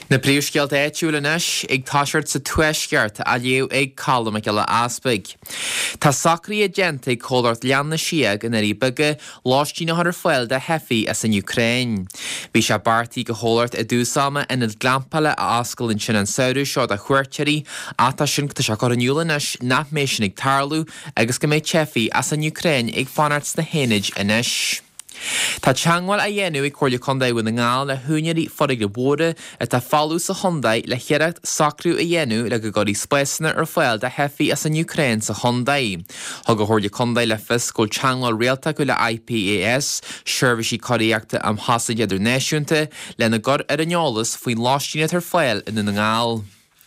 Na príomhscéalt éitiúlanis ag táisirt sa tuaisceart a léú ag callam ag eile aspaig. Tá sacraí agent ag chóirt leanna siag in éirí buige láistína ar foiil de hefií as in Ukraine. Bhí sé bartaí go chóirt a dúsáma ina glampala a ascailinn sin an saoú seo a chuirteirí atá sin tá se coraniúlanis nach mé sin ag tarlú agus go méid chefií as an Ukraine ag fanart na héanaid inis. Tá teangáil a dhéanú i cóirle condaid na ngáil le húneirí forig le bóda a tá fáú sa Hondaid le cheiracht sacrú a dhéanú le go gorí spéisna ar foiil de hefií as an Ukraine sa Hondaid. Thug go chóirle condaid le fiscúil teangáil réalta go le IPAS, seirbhísí coiríochta am hasaid idir náisiúnta lena ggur ar an neolalas faoin láistíine ar foiil in na ngáil.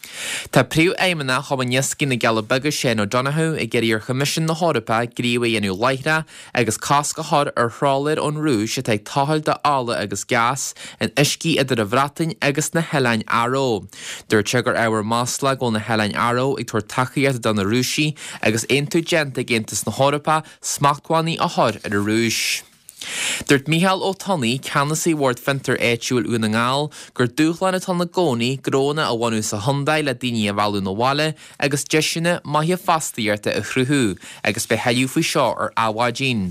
Tá príú éimena choban níoscin na geala buga sé ó Donoghue i gcéirí Commission na Hórapa gríomh dhéanú leithre agus cas go thar ar thrálair ón rúis a teag táthaill de ála agus gas in iscí idir a bhreatain agus na Helainn Arrow. Dúir teagar ábhar másla go na Helainn Arrow ag tuair tacaíart don na rúisí agus aontu genta géantas na Hórapa smachtánaí a thar ar a rúis. Dúirt Micheál Ó Tunaí Cannasaí Ward Finter éitiúil úna ngáil gur dúchlanna tan na gcónaí gróna a bhainú sa Hondaid le daoine a bhallú na bhaile agus deisina maithe fastaíarta a chruthú agus be heiliú faoi seo ar áhádín.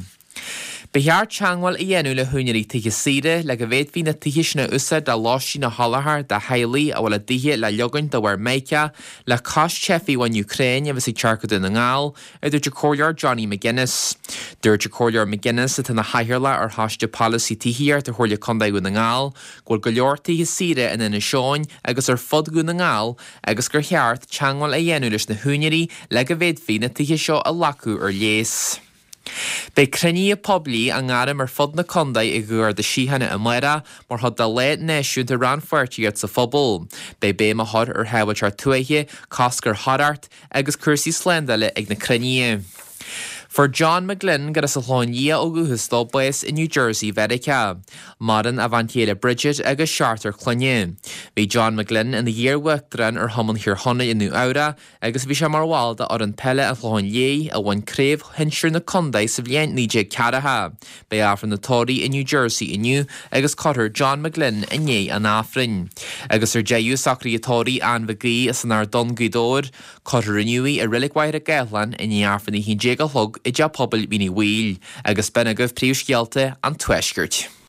Behear teangáil a dhéanú le húneirí tithe saoire le go bhéad hí na tithe usa de láisí na halathar de Hailí a bhfuil a dithe le leagain do bhar méice le cás chefií bhain Ukraine a bheits ag tearcad na ngáil ar dúirte cóilear Johnny McGuinness. Dúirte cóilear McGuinness a tana haithirla ar háiste policy tithiart a chóirle condaid go na ngáil, ghfuil go leor tithe saoire in ina seáin agus ar fod go na ngáil agus gur cheart teangáil a dhéanú leis na húneirí le go bhéad hí na tithe seo a lacú ar léas. Bei cruinní a poblí an gáram ar fod na condaid i ggur de síhanna a maira mar had de leid náisiúnta ran fuirtíart sa phobal. Bei béim a thar ar heabhairt ar tuaithe, cascar hadart agus cursaí slendaile ag na cruinní. For John McGlynn gur is a hláinní ó Guhustá Bais in New Jersey Verica. Maran a bhaintéile Bridget agus Charter Clunne. Bhí John McGlynn in the year workdran ar haman hir honna inú ára agus bhí sé mar bháilda ar an pelle a hláinlé a bhain créibh hinsir na condaid sa bhléint níide caratha. Bei áfran na Tory in New Jersey inniu agus cotter John McGlynn inné an áfrin. Agus ar déú sacraí Tory an bhagaí as an ar don gudóir, cotter inniuí a rilicwaid a Gaellan in áfran í hín déag a hlog i d pobl bíní bhuiil agus benna goh príomhscéalta an tuaiscirt.